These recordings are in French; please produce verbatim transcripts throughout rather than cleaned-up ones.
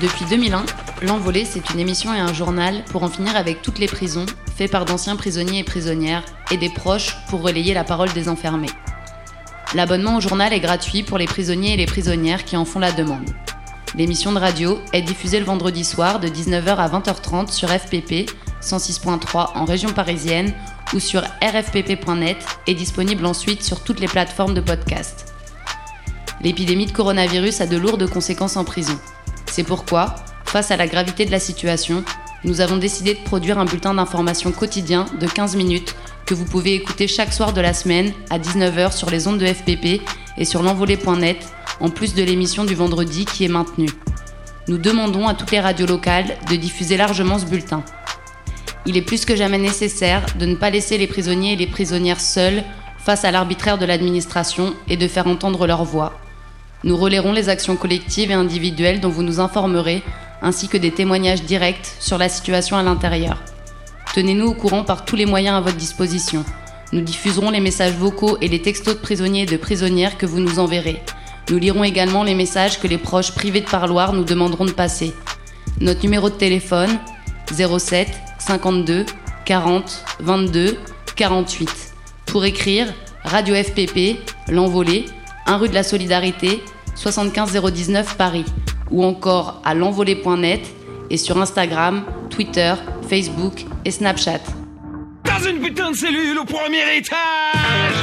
Depuis deux mille un, L'Envolée, c'est une émission et un journal pour en finir avec toutes les prisons, fait par d'anciens prisonniers et prisonnières, et des proches pour relayer la parole des enfermés. L'abonnement au journal est gratuit pour les prisonniers et les prisonnières qui en font la demande. L'émission de radio est diffusée le vendredi soir de dix-neuf heures à vingt heures trente sur F P P cent six point trois en région parisienne ou sur r f p p point net et disponible ensuite sur toutes les plateformes de podcast. L'épidémie de coronavirus a de lourdes conséquences en prison. C'est pourquoi, face à la gravité de la situation, nous avons décidé de produire un bulletin d'information quotidien de quinze minutes que vous pouvez écouter chaque soir de la semaine à dix-neuf heures sur les ondes de F P P et sur l'envolée point net, en plus de l'émission du vendredi qui est maintenue. Nous demandons à toutes les radios locales de diffuser largement ce bulletin. Il est plus que jamais nécessaire de ne pas laisser les prisonniers et les prisonnières seuls face à l'arbitraire de l'administration et de faire entendre leur voix. Nous relayerons les actions collectives et individuelles dont vous nous informerez, ainsi que des témoignages directs sur la situation à l'intérieur. Tenez-nous au courant par tous les moyens à votre disposition. Nous diffuserons les messages vocaux et les textos de prisonniers et de prisonnières que vous nous enverrez. Nous lirons également les messages que les proches privés de parloir nous demanderont de passer. Notre numéro de téléphone, zéro sept cinquante-deux quarante vingt-deux quarante-huit. Pour écrire, Radio F P P, L'Envolée, un rue de la Solidarité, soixante-quinze zéro dix-neuf Paris, ou encore à l'envolée point net et sur Instagram, Twitter, Facebook et Snapchat. Dans une putain de cellule au premier étage,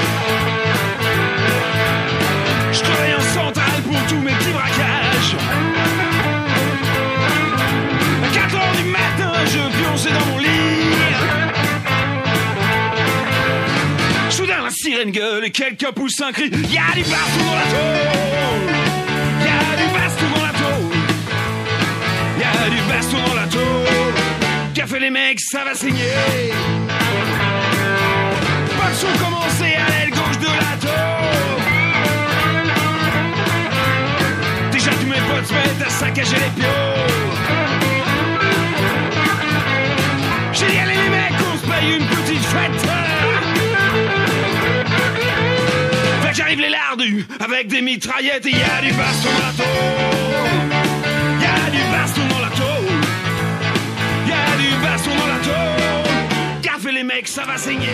je travaille en centrale pour tous mes petits braquages. À quatre heures du matin, je pionçais dans mon lit. Soudain la sirène gueule et quelqu'un pousse un cri. Y'a du baston dans la tôle, y'a du baston dans la tôle, y'a du baston dans la tôle. Qu'a fait les mecs, ça va saigner. Pas de son commencé à l'aile gauche de la tôle. Déjà tous mes potes se mettent à saccager les pions. J'ai dit allez les mecs, on se paye une petite fête. Fait que j'arrive les lardus avec des mitraillettes et y'a du baston dans la tôle. Y'a du baston dans la tôle. Y'a du baston dans la tôle. Qu'a fait les mecs, ça va saigner.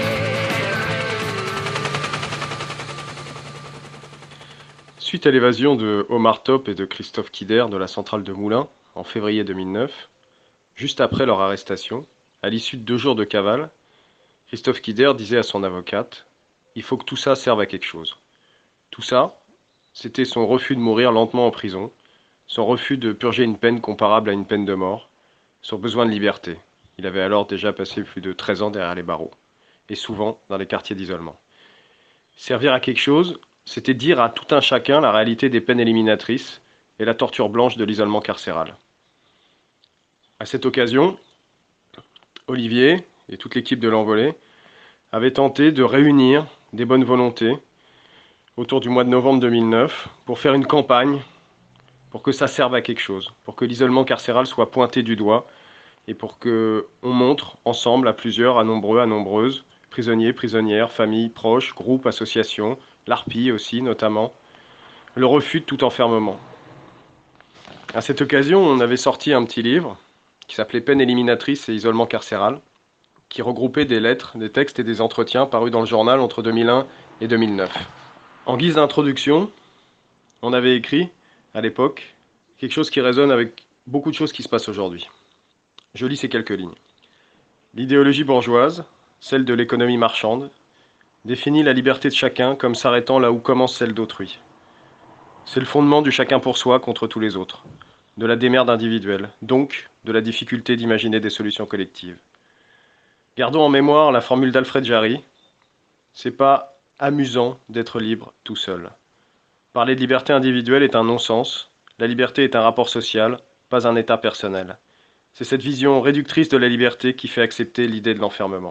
Suite à l'évasion de Omar Top et de Christophe Kider de la centrale de Moulins en février deux mille neuf, juste après leur arrestation, à l'issue de deux jours de cavale, Christophe Kider disait à son avocate « Il faut que tout ça serve à quelque chose ». Tout ça, c'était son refus de mourir lentement en prison, son refus de purger une peine comparable à une peine de mort, son besoin de liberté. Il avait alors déjà passé plus de treize ans derrière les barreaux, et souvent dans les quartiers d'isolement. Servir à quelque chose, c'était dire à tout un chacun la réalité des peines éliminatrices et la torture blanche de l'isolement carcéral. À cette occasion, Olivier et toute l'équipe de l'Envolée avaient tenté de réunir des bonnes volontés autour du mois de novembre deux mille neuf pour faire une campagne pour que ça serve à quelque chose, pour que l'isolement carcéral soit pointé du doigt et pour qu'on montre ensemble à plusieurs, à nombreux, à nombreuses, prisonniers, prisonnières, familles, proches, groupes, associations, l'A R P I aussi notamment, le refus de tout enfermement. À cette occasion, on avait sorti un petit livre qui s'appelait Peine éliminatrice et isolement carcéral, qui regroupait des lettres, des textes et des entretiens parus dans le journal entre deux mille un et deux mille neuf. En guise d'introduction, on avait écrit, à l'époque, quelque chose qui résonne avec beaucoup de choses qui se passent aujourd'hui. Je lis ces quelques lignes. L'idéologie bourgeoise, celle de l'économie marchande, définit la liberté de chacun comme s'arrêtant là où commence celle d'autrui. C'est le fondement du chacun pour soi contre tous les autres, de la démerde individuelle, donc de la difficulté d'imaginer des solutions collectives. Gardons en mémoire la formule d'Alfred Jarry, c'est pas amusant d'être libre tout seul. Parler de liberté individuelle est un non-sens, la liberté est un rapport social, pas un état personnel. C'est cette vision réductrice de la liberté qui fait accepter l'idée de l'enfermement.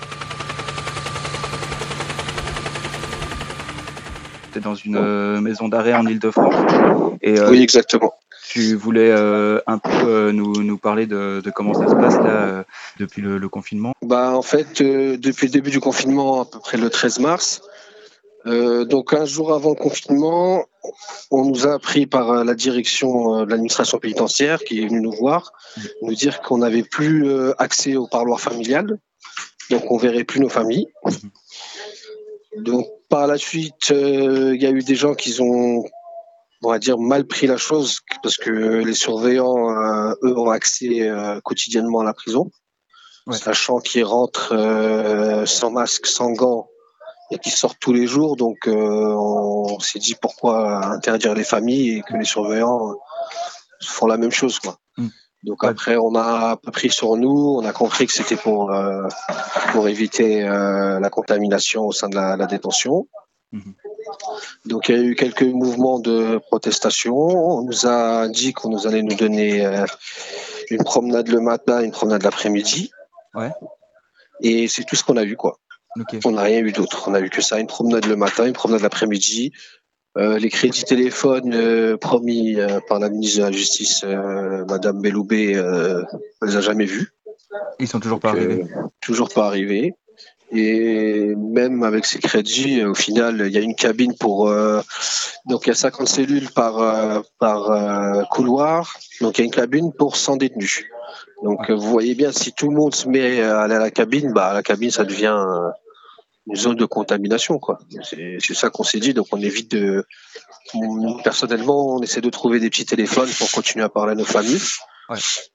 Tu es dans une euh, maison d'arrêt en Île-de-France. Et, euh, oui, exactement. Tu voulais euh, un peu euh, nous, nous parler de, de comment ça se passe là euh, depuis le, le confinement. Bah en fait, euh, depuis le début du confinement, à peu près le treize mars, euh, donc un jour avant le confinement, on nous a appris par la direction de l'administration pénitentiaire qui est venue nous voir, nous dire qu'on n'avait plus accès au parloir familial, donc on verrait plus nos familles. Donc par la suite, il euh, y a eu des gens qui ont, on va dire, mal pris la chose parce que les surveillants, euh, eux, ont accès euh, quotidiennement à la prison, ouais. Sachant qu'ils rentrent euh, sans masque, sans gants et qu'ils sortent tous les jours. Donc euh, on s'est dit pourquoi interdire les familles et que les surveillants font la même chose, quoi. Mmh. Donc après, on a un peu pris sur nous, on a compris que c'était pour euh, pour éviter euh, la contamination au sein de la, la détention. Mmh. Donc il y a eu quelques mouvements de protestation. On nous a dit qu'on nous allait nous donner euh, une promenade le matin, une promenade l'après-midi. Ouais. Et c'est tout ce qu'on a eu, quoi. Okay. On n'a rien eu d'autre. On a eu que ça, une promenade le matin, une promenade l'après-midi. Euh, les crédits téléphones euh, promis euh, par la ministre de la Justice, euh, Madame Belloubet, euh, elle les a jamais vus. Ils sont toujours pas Donc, arrivés. Euh, toujours pas arrivés. Et même avec ces crédits, au final, il y a une cabine pour. Euh, donc il y a cinquante cellules par euh, par euh, couloir. Donc il y a une cabine pour cent détenus. Donc ouais. Vous voyez bien, si tout le monde se met à aller à la cabine, bah la cabine ça devient euh, une zone de contamination, quoi. C'est, c'est ça qu'on s'est dit. Donc on évite de. On, personnellement, on essaie de trouver des petits téléphones pour continuer à parler à nos familles. Ouais.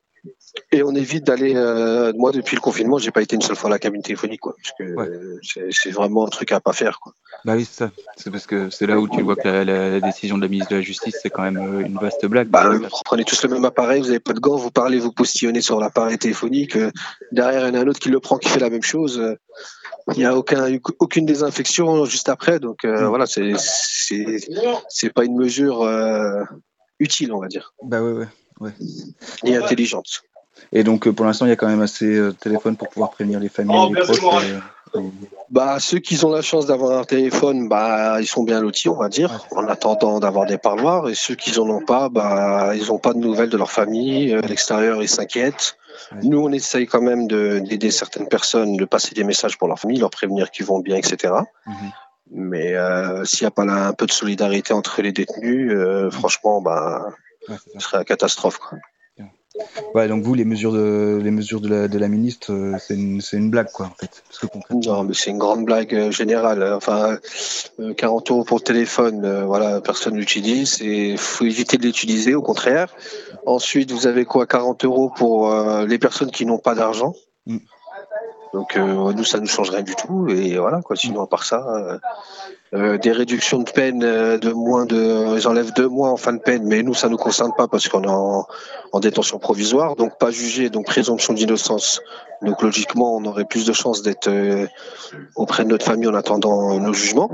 Et on évite d'aller. Euh, moi, depuis le confinement, j'ai pas été une seule fois à la cabine téléphonique, quoi. Parce que ouais. euh, c'est, c'est vraiment un truc à pas faire, quoi. Bah oui, c'est ça. C'est parce que c'est là où tu vois que la, la, la décision de la ministre de la Justice, c'est quand même euh, une vaste blague. Bah, vous prenez tous le même appareil, vous avez pas de gants, vous parlez, vous postillonnez sur l'appareil téléphonique. Euh, derrière, il y en a un autre qui le prend, qui fait la même chose. Euh, il n'y a aucun, aucune désinfection juste après, donc euh, mmh. voilà, c'est, c'est, c'est pas une mesure euh, utile, on va dire. Bah ouais, ouais, ouais. Ni intelligente. Et donc, pour l'instant, il y a quand même assez de téléphones pour pouvoir prévenir les familles et les proches. Euh, bah, ceux qui ont la chance d'avoir un téléphone, bah, ils sont bien lotis, on va dire, ouais. En attendant d'avoir des parloirs. Et ceux qui en ont pas, bah, ils n'ont pas de nouvelles de leur famille. À l'extérieur, ils s'inquiètent. Ouais. Nous, on essaye quand même de, d'aider certaines personnes, de passer des messages pour leur famille, leur prévenir qu'ils vont bien, et cetera. Mm-hmm. Mais euh, s'il n'y a pas là un peu de solidarité entre les détenus, euh, mm-hmm. franchement, bah, ouais, ce serait la catastrophe, quoi. Ouais, donc vous, les mesures de, les mesures de la, de la ministre, euh, c'est une, c'est une blague, quoi, en fait. Parce que concrètement... Non, mais c'est une grande blague euh, générale. Enfin, euh, quarante euros pour le téléphone, euh, voilà, personne l'utilise. Et faut éviter de l'utiliser, au contraire. Ensuite, vous avez quoi, quarante euros pour euh, les personnes qui n'ont pas d'argent. Mm. Donc, euh, nous, ça ne change rien du tout. Et voilà, quoi. Sinon, à part ça, euh, euh, des réductions de peine euh, de moins de, ils enlèvent deux mois en fin de peine, mais nous, ça nous concerne pas parce qu'on est en, en détention provisoire, donc pas jugé, donc présomption d'innocence. Donc logiquement, on aurait plus de chances d'être euh, auprès de notre famille en attendant nos jugements.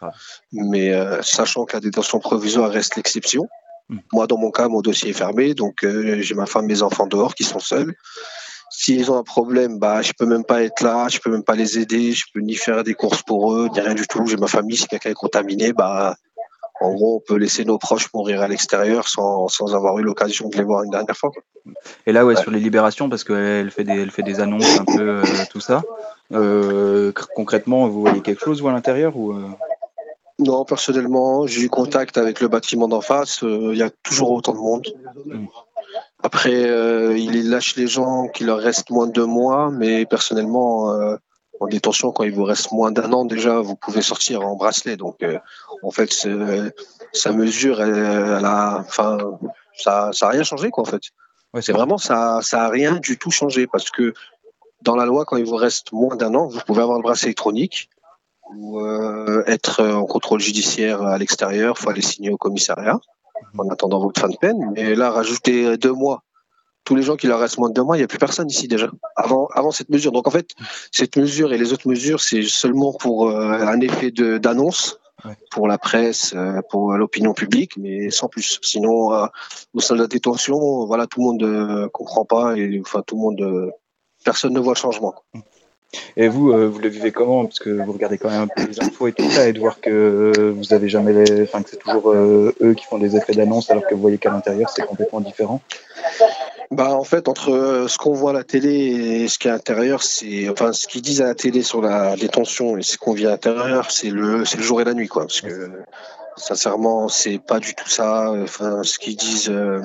Mais euh, sachant que la détention provisoire reste l'exception. Mmh. Moi, dans mon cas, mon dossier est fermé, donc euh, j'ai ma femme, mes enfants dehors qui sont seuls. S'ils ont un problème, bah, je peux même pas être là, je peux même pas les aider, je peux ni faire des courses pour eux, ni rien du tout. J'ai ma famille, si quelqu'un est contaminé, bah, en gros, on peut laisser nos proches mourir à l'extérieur sans, sans avoir eu l'occasion de les voir une dernière fois, quoi. Et là, ouais, ouais. Sur les libérations, parce qu'elle fait des, elle fait des annonces un peu, euh, tout ça. Euh, concrètement, vous voyez quelque chose, vous, à l'intérieur, ou euh... Non, personnellement, j'ai eu contact avec le bâtiment d'en face, il euh, y a toujours autant de monde. Mmh. Après, euh, il lâche les gens qui leur restent moins de deux mois, mais personnellement, euh, en détention, quand il vous reste moins d'un an, déjà, vous pouvez sortir en bracelet. Donc, euh, en fait, sa mesure, elle, elle a, enfin, ça, ça a rien changé, quoi, en fait. Ouais, c'est vraiment, ça, ça a rien du tout changé, parce que dans la loi, quand il vous reste moins d'un an, vous pouvez avoir le bracelet électronique ou euh, être en contrôle judiciaire à l'extérieur. Il faut aller signer au commissariat en attendant votre fin de peine. Mais là, rajouter deux mois, tous les gens qui leur restent moins de deux mois, il n'y a plus personne ici déjà, avant, avant cette mesure. Donc en fait, cette mesure et les autres mesures, c'est seulement pour euh, un effet de, d'annonce, ouais. Pour la presse, euh, pour l'opinion publique, mais sans plus. Sinon, euh, au sein de la détention, voilà, tout le monde ne euh, comprend pas, et enfin tout le monde, euh, personne ne voit le changement. Et vous, euh, vous le vivez comment? Parce que vous regardez quand même un peu les infos et tout ça, et de voir que euh, vous avez jamais les, enfin que c'est toujours euh, eux qui font des effets d'annonce, alors que vous voyez qu'à l'intérieur c'est complètement différent. Bah en fait, entre ce qu'on voit à la télé et ce qui est à l'intérieur, c'est, enfin ce qu'ils disent à la télé sur la détention et ce qu'on vit à l'intérieur, c'est le, c'est le jour et la nuit, quoi. Parce que Sincèrement, c'est pas du tout ça. Enfin, ce qu'ils disent, euh,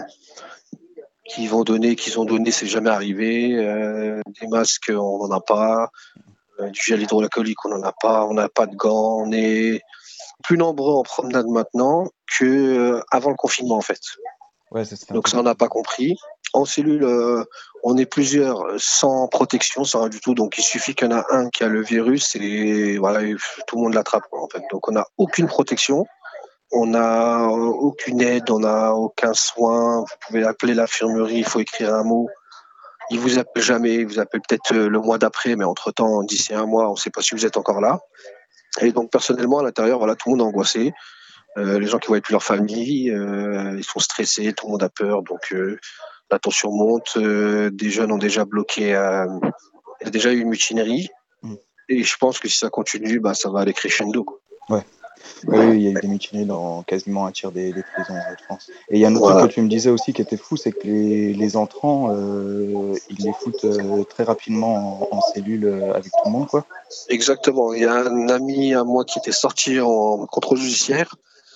qu'ils vont donner, qu'ils ont donné, c'est jamais arrivé. Euh, des masques, on n'en a pas. Euh, du gel hydroalcoolique, on n'en a pas. On n'a pas de gants. On est plus nombreux en promenade maintenant que euh, avant le confinement, en fait. Ouais, ça, c'est un Donc peu- ça, on n'a pas compris. En cellule, euh, on est plusieurs sans protection, sans rien du tout. Donc il suffit qu'il y en a un qui a le virus et voilà, et tout le monde l'attrape, quoi, en fait. Donc on n'a aucune protection. On n'a aucune aide, on n'a aucun soin. Vous pouvez appeler l'infirmerie, il faut écrire un mot. Ils vous appellent jamais, ils vous appellent peut-être euh, le mois d'après, mais entre-temps, d'ici un mois, on ne sait pas si vous êtes encore là. Et donc personnellement, à l'intérieur, voilà, tout le monde est angoissé. Euh, les gens qui voient plus leur famille, euh, ils sont stressés, tout le monde a peur, donc euh, la tension monte. Euh, des jeunes ont déjà bloqué, euh, il y a déjà eu une mutinerie. Mm. Et je pense que si ça continue, bah, ça va aller crescendo, quoi. Oui, oui, il y a eu des mutineries dans quasiment un tiers des, des prisons de France. Et il y a un autre Voilà. truc que tu me disais aussi qui était fou, c'est que les, les entrants, euh, ils les foutent euh, très rapidement en, en cellule euh, avec tout le monde, quoi. Exactement. Il y a un ami à moi qui était sorti en contrôle judiciaire.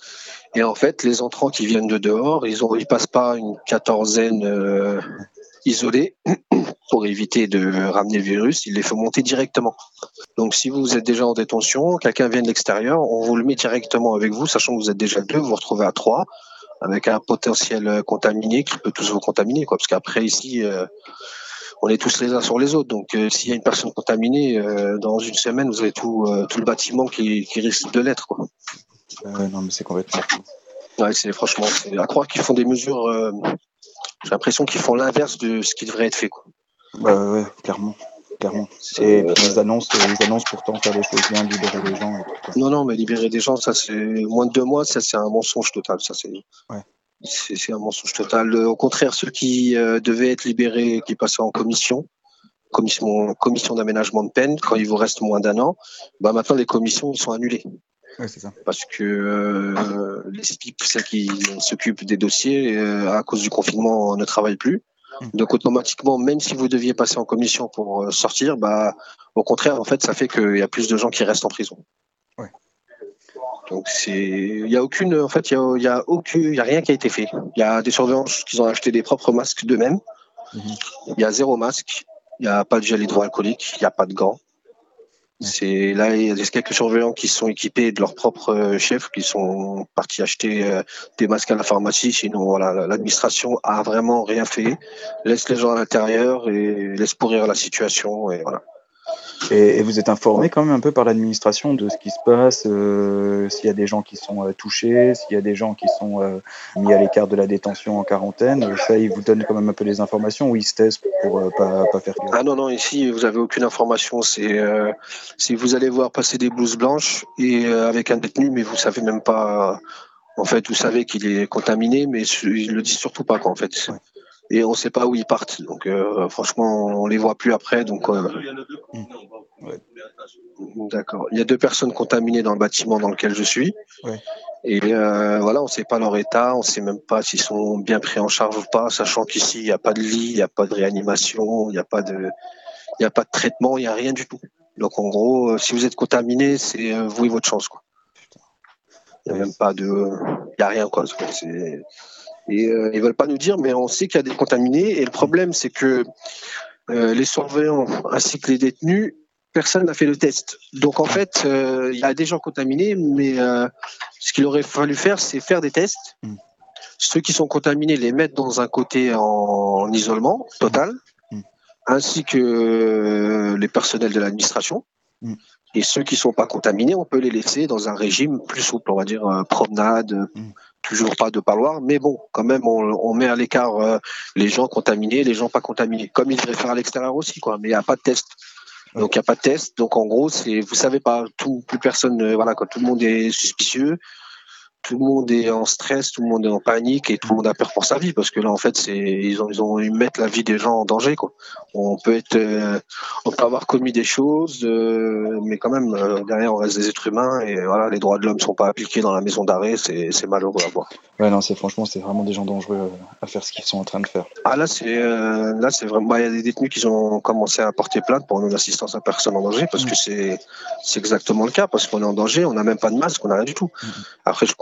Et en fait, les entrants qui viennent de dehors, ils ont, ils passent pas une quatorzaine euh, isolée pour éviter de ramener le virus. Ils les font monter directement. Donc, si vous êtes déjà en détention, quelqu'un vient de l'extérieur, on vous le met directement avec vous, sachant que vous êtes déjà deux, vous vous retrouvez à trois, avec un potentiel contaminé qui peut tous vous contaminer, quoi. Parce qu'après ici, euh, on est tous les uns sur les autres. Donc, euh, s'il y a une personne contaminée, euh, dans une semaine, vous avez tout, euh, tout le bâtiment qui, qui risque de l'être, quoi. Euh, non, mais c'est complètement fou. Ouais, c'est franchement, c'est à croire qu'ils font des mesures. Euh, j'ai l'impression qu'ils font l'inverse de ce qui devrait être fait, quoi. Bah ouais, clairement. Clairement. C'est, Et puis euh, ils annoncent, ils annoncent pourtant faire des choses bien, libérer les gens et tout, quoi. Non, non, mais libérer des gens, ça c'est moins de deux mois, ça c'est un mensonge total. Ça c'est. Ouais. C'est, c'est un mensonge total. Au contraire, ceux qui euh, devaient être libérés, qui passaient en commission, commission, commission d'aménagement de peine, quand il vous reste moins d'un an, bah maintenant les commissions ils sont annulées. Ouais, c'est ça. Parce que euh, les S P I P, celles qui s'occupent des dossiers, euh, à cause du confinement, ne travaillent plus. Mmh. Donc automatiquement, même si vous deviez passer en commission pour euh, sortir, bah au contraire, en fait, ça fait qu'il y a plus de gens qui restent en prison. Ouais. Donc c'est, il y a aucune, en fait, il y a, il y a aucune, il y a rien qui a été fait. Il y a des surveillants qui ont acheté des propres masques d'eux-mêmes. Mmh. Il y a zéro masque. Il n'y a pas de gel hydroalcoolique. Il n'y a pas de gants. C'est là, il y a des- quelques surveillants qui sont équipés de leur propre euh, chef, qui sont partis acheter euh, des masques à la pharmacie. Sinon, voilà, l'administration a vraiment rien fait, laisse les gens à l'intérieur et laisse pourrir la situation. Et voilà. Et, et vous êtes informé quand même un peu par l'administration de ce qui se passe, euh, s'il y a des gens qui sont euh, touchés, s'il y a des gens qui sont euh, mis à l'écart de la détention en quarantaine. euh, Ça, ils vous donnent quand même un peu les informations ou ils se testent pour euh, pas, pas faire Ah non, non, ici, vous avez aucune information. C'est euh, si vous allez voir passer des blouses blanches et euh, avec un détenu, mais vous savez même pas. En fait, vous savez qu'il est contaminé, mais su- ils le disent surtout pas, quoi, en fait. Ouais. Et on sait pas où ils partent. Donc, euh, franchement, on les voit plus après. Donc, euh, Ouais. d'accord. Il y a deux personnes contaminées dans le bâtiment dans lequel je suis. Ouais. Et euh, voilà, on sait pas leur état, on sait même pas s'ils sont bien pris en charge ou pas, sachant qu'ici, il n'y a pas de lit, il n'y a pas de réanimation, il n'y a pas de, il y a pas de traitement, il n'y a rien du tout. Donc, en gros, euh, si vous êtes contaminé, c'est euh, vous et votre chance, quoi. Il n'y a Ouais. même pas de, il y a rien, quoi. C'est, et euh, ils veulent pas nous dire, mais on sait qu'il y a des contaminés. Et le problème, c'est que euh, les surveillants ainsi que les détenus, personne n'a fait le test. Donc en fait, euh, il y a des gens contaminés, mais euh, ce qu'il aurait fallu faire, c'est faire des tests. Mm. Ceux qui sont contaminés, les mettre dans un côté en, en isolement total, Mm. ainsi que euh, les personnels de l'administration. Mm. Et ceux qui sont pas contaminés, on peut les laisser dans un régime plus souple, on va dire euh, promenade, Mm. toujours pas de parloir, mais bon, quand même, on, on met à l'écart euh, les gens contaminés, les gens pas contaminés, comme ils devraient faire à l'extérieur aussi, quoi. Mais il n'y a pas de test. Donc il n'y a pas de test. Donc en gros, c'est, vous savez pas, tout, plus personne, euh, voilà, quand tout le monde est suspicieux, tout le monde est en stress, tout le monde est en panique et tout le monde a peur pour sa vie parce que là en fait c'est ils ont ils ont ils mettent la vie des gens en danger, quoi. On peut être euh, on peut avoir commis des choses euh, mais quand même euh, derrière on reste des êtres humains et voilà, les droits de l'homme sont pas appliqués dans la maison d'arrêt, c'est c'est malheureux à voir. Ouais, non, c'est franchement, c'est vraiment des gens dangereux euh, à faire ce qu'ils sont en train de faire. Ah là c'est euh, là c'est vraiment, bah, il y a des détenus qui ont commencé à porter plainte pour non-assistance à personne en danger parce que c'est c'est exactement le cas, parce qu'on est en danger, on n'a même pas de masque, on n'a rien du tout. Après je comprends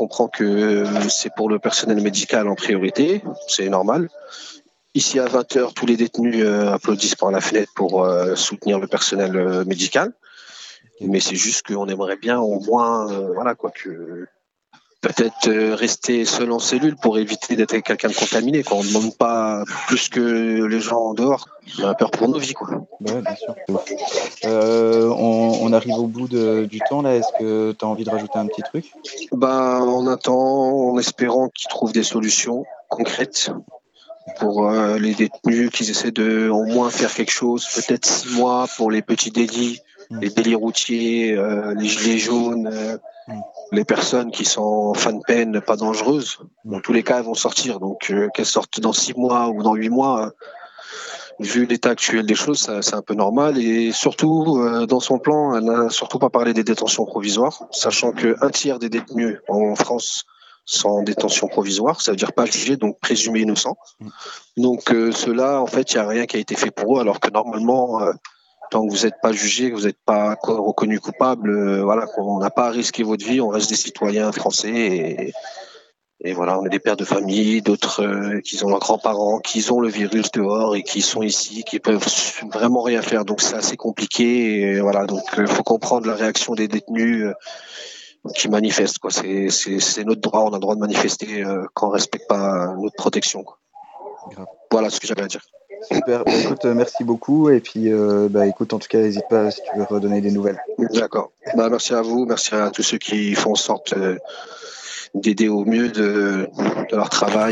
comprend que c'est pour le personnel médical en priorité, c'est normal. Ici, à vingt heures, tous les détenus euh, applaudissent par la fenêtre pour euh, soutenir le personnel euh, médical. Mais c'est juste qu'on aimerait bien au moins, euh, voilà quoi, que peut-être euh, rester seul en cellule pour éviter d'être quelqu'un de contaminé. Quoi. On ne demande pas plus que les gens en dehors. On a peur pour nos vies, quoi. Ouais, bien sûr. Euh, on, on arrive au bout de, du temps là. Est-ce que tu as envie de rajouter un petit truc? Ben, on attend, en espérant qu'ils trouvent des solutions concrètes pour euh, les détenus, qu'ils essaient de au moins faire quelque chose, peut-être six mois pour les petits délits, mmh. les délits routiers, euh, les gilets jaunes, euh, mmh. les personnes qui sont en fin de peine, pas dangereuses. Mmh. Dans tous les cas, elles vont sortir. Donc, euh, qu'elles sortent dans six mois ou dans huit mois, euh, vu l'état actuel des choses, ça, c'est un peu normal. Et surtout, euh, dans son plan, elle n'a surtout pas parlé des détentions provisoires, sachant qu'un tiers des détenus en France sont en détention provisoire, ça veut dire pas jugés, donc présumés innocents. Donc euh, ceux-là, en fait, il n'y a rien qui a été fait pour eux, alors que normalement, euh, tant que vous n'êtes pas jugé, que vous n'êtes pas reconnu coupable, euh, voilà, on n'a pas à risquer votre vie, on reste des citoyens français et, et voilà, on est des pères de famille, d'autres euh, qui ont leurs grands-parents, qui ont le virus dehors et qui sont ici, qui peuvent vraiment rien faire. Donc c'est assez compliqué. Et voilà, donc il euh, faut comprendre la réaction des détenus. Euh, qui manifestent, quoi. C'est, c'est, c'est notre droit, on a le droit de manifester euh, quand on ne respecte pas notre protection, quoi. Voilà ce que j'avais à dire. Super, bah, écoute, euh, merci beaucoup, et puis euh, bah, écoute, en tout cas, n'hésite pas si tu veux redonner des nouvelles. D'accord, bah, merci à vous, merci à tous ceux qui font en sorte euh, d'aider au mieux de, de leur travail.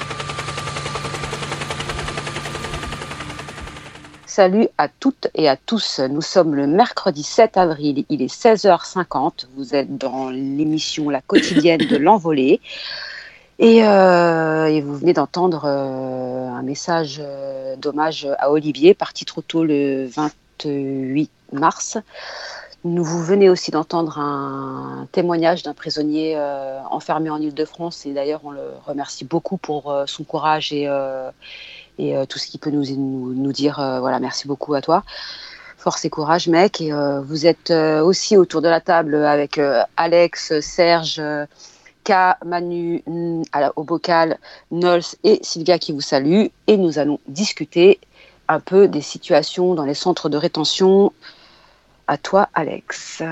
Salut à toutes et à tous. Nous sommes le mercredi sept avril, il est seize heures cinquante. Vous êtes dans l'émission La Quotidienne de l'Envolée. Et, euh, et vous venez d'entendre euh, un message euh, d'hommage à Olivier, parti trop tôt le vingt-huit mars. Nous vous venez aussi d'entendre un témoignage d'un prisonnier euh, enfermé en Île-de-France. Et d'ailleurs, on le remercie beaucoup pour euh, son courage et... Euh, et euh, tout ce qu'il peut nous, nous, nous dire. Euh, voilà, merci beaucoup à toi. Force et courage, mec. Et euh, vous êtes euh, aussi autour de la table avec euh, Alex, Serge, euh, K, Manu, n, la, au bocal, Nols et Sylvia qui vous saluent. Et nous allons discuter un peu des situations dans les centres de rétention. À toi, Alex.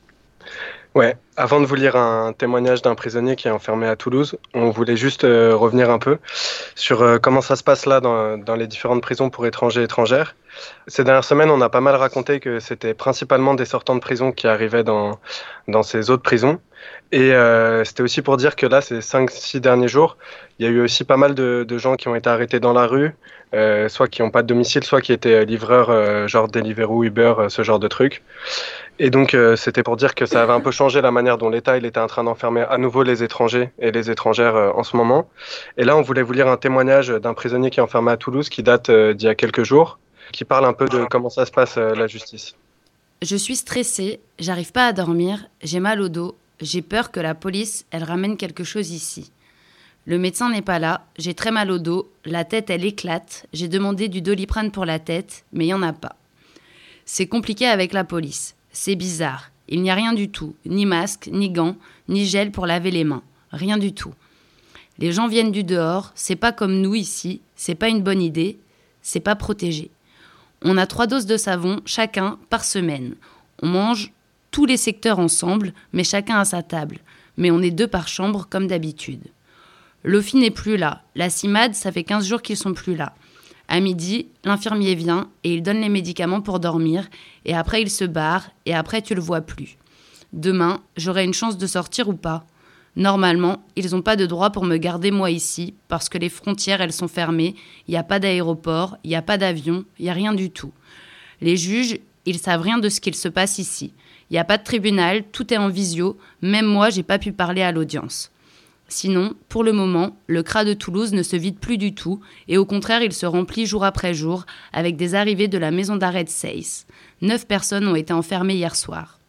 Ouais, avant de vous lire un témoignage d'un prisonnier qui est enfermé à Toulouse, on voulait juste euh, revenir un peu sur euh, comment ça se passe là dans, dans les différentes prisons pour étrangers et étrangères. Ces dernières semaines, on a pas mal raconté que c'était principalement des sortants de prison qui arrivaient dans, dans ces autres prisons. Et euh, c'était aussi pour dire que là, ces cinq six derniers jours, il y a eu aussi pas mal de, de gens qui ont été arrêtés dans la rue, euh, soit qui n'ont pas de domicile, soit qui étaient livreurs, euh, genre Deliveroo, Uber, euh, ce genre de trucs. Et donc, euh, c'était pour dire que ça avait un peu changé la manière dont l'État il était en train d'enfermer à nouveau les étrangers et les étrangères euh, en ce moment. Et là, on voulait vous lire un témoignage d'un prisonnier qui est enfermé à Toulouse, qui date euh, d'il y a quelques jours, qui parle un peu de comment ça se passe, euh, la justice. Je suis stressée, j'arrive pas à dormir, j'ai mal au dos, j'ai peur que la police, elle ramène quelque chose ici. Le médecin n'est pas là, j'ai très mal au dos, la tête elle éclate, j'ai demandé du Doliprane pour la tête, mais il n'y en a pas. C'est compliqué avec la police. C'est bizarre, il n'y a rien du tout, ni masque, ni gants, ni gel pour laver les mains, rien du tout. Les gens viennent du dehors, c'est pas comme nous ici, c'est pas une bonne idée, c'est pas protégé. On a trois doses de savon, chacun, par semaine. On mange tous les secteurs ensemble, mais chacun à sa table. Mais on est deux par chambre, comme d'habitude. L'O F I n'est plus là, la CIMAD, ça fait quinze jours qu'ils sont plus là. À midi, l'infirmier vient et il donne les médicaments pour dormir, et après il se barre, et après tu le vois plus. Demain, j'aurai une chance de sortir ou pas ? Normalement, ils n'ont pas de droit pour me garder moi ici, parce que les frontières, elles sont fermées, il n'y a pas d'aéroport, il n'y a pas d'avion, il n'y a rien du tout. Les juges, ils savent rien de ce qu'il se passe ici. Il n'y a pas de tribunal, tout est en visio, même moi, j'ai pas pu parler à l'audience. Sinon, pour le moment, le C R A de Toulouse ne se vide plus du tout et au contraire, il se remplit jour après jour avec des arrivées de la maison d'arrêt de Seyss. Neuf personnes ont été enfermées hier soir.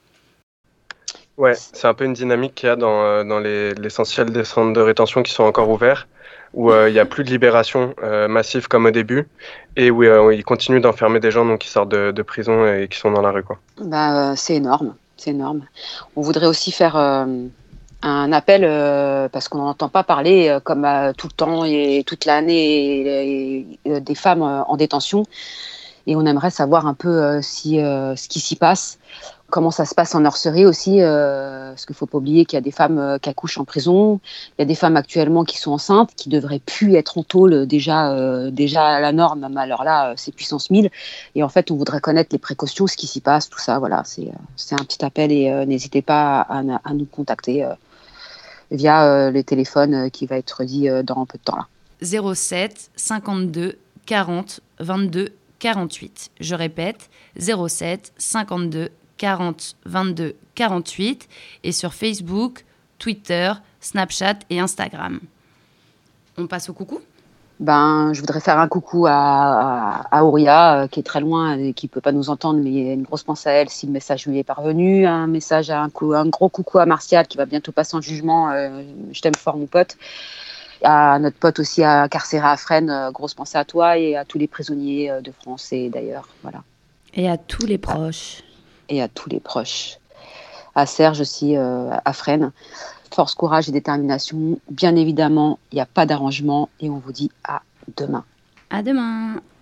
Ouais, c'est un peu une dynamique qu'il y a dans, dans les, l'essentiel des centres de rétention qui sont encore ouverts, où euh, il n'y a plus de libération euh, massive comme au début et où, euh, où ils continuent d'enfermer des gens donc, qui sortent de, de prison et qui sont dans la rue, quoi. Bah, euh, c'est énorme, c'est énorme. On voudrait aussi faire... Euh... un appel, euh, parce qu'on n'en entend pas parler euh, comme euh, tout le temps et toute l'année et, et, et, des femmes euh, en détention. Et on aimerait savoir un peu euh, si, euh, ce qui s'y passe, comment ça se passe en nurserie aussi, euh, parce qu'il ne faut pas oublier qu'il y a des femmes euh, qui accouchent en prison, il y a des femmes actuellement qui sont enceintes, qui ne devraient plus être en tôle déjà, euh, déjà à la norme, mais alors là, c'est puissance mille. Et en fait, on voudrait connaître les précautions, ce qui s'y passe, tout ça. Voilà, c'est, c'est un petit appel et euh, n'hésitez pas à, à, à nous contacter euh, via euh, le téléphone euh, qui va être dit euh, dans un peu de temps là. zéro sept cinquante-deux quarante vingt-deux quarante-huit. Je répète, zéro sept cinquante-deux quarante vingt-deux quarante-huit et sur Facebook, Twitter, Snapchat et Instagram. On passe au coucou ? Ben, je voudrais faire un coucou à, à, à Auria, euh, qui est très loin et qui ne peut pas nous entendre, mais une grosse pensée à elle si le message lui est parvenu. Un message, à un, coup, un gros coucou à Martial qui va bientôt passer en jugement. Euh, je t'aime fort, mon pote. À notre pote aussi incarcéré à Fresnes, euh, grosse pensée à toi et à tous les prisonniers euh, de France et d'ailleurs. Voilà. Et à tous les proches. Et à tous les proches. À Serge aussi, euh, à Fresnes. Force, courage et détermination. Bien évidemment, il n'y a pas d'arrangement et on vous dit à demain. À demain.